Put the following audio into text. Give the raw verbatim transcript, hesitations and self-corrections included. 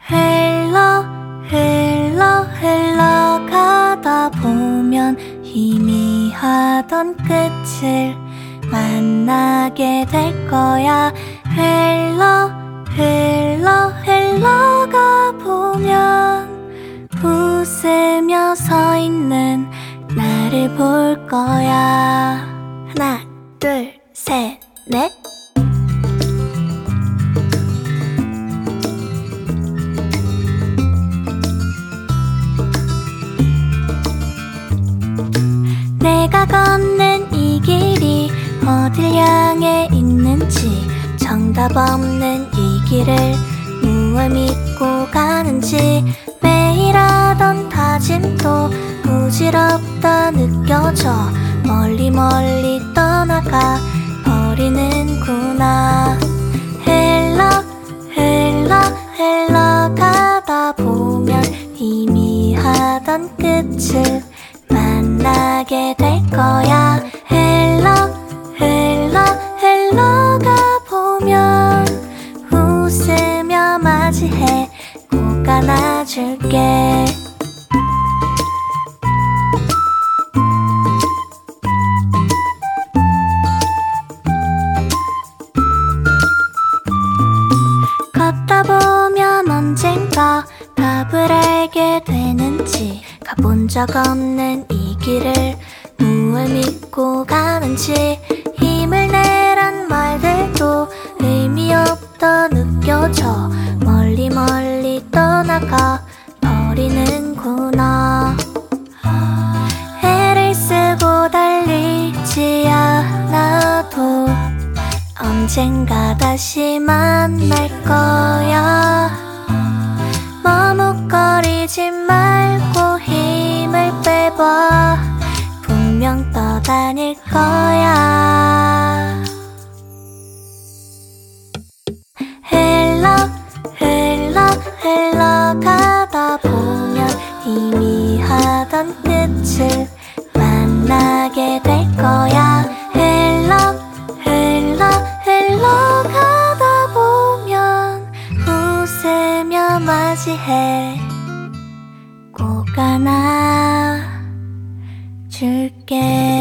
흘러 흘러 흘러가다 보면 희미하던 끝을 만나게 될 거야. 흘러 흘러 흘러가 보면 웃으며 서 있는 나를 볼 거야. 하나, 둘, 셋, 넷. 내가 걷는 이 길이 어딜 향해 있는지, 정답 없는 이 길을 무얼 믿고 가는지, 매일 하던 다짐도 부질없다 느껴져 멀리 멀리 떠나가 버리는구나. 흘러 흘러 흘러가다 보면 희미하던 끝을 만나게 될 거야. 흘러 흘러 흘러가 보면 웃으며 맞이해 꼭 안아줄게. 걷다 보면 언젠가 답을 알게 되는지, 가본 적 없는 이 길을 무얼 믿고 가는지, 힘을 내란 말들도 의미 없다 느껴져 멀리 멀리 떠나가 버리는구나. 애를 쓰고 달리지 않아도 언젠가 다시 만날 거야. 머뭇거리지 말고 힘을 빼봐. 분명 떠다닐 거야. 흘러 흘러 흘러가다 보면 희미하던 끝을 만나게 될 거야. 흘러 흘러 흘러가다 보면 웃으며 맞이해 꼭 안아줄게.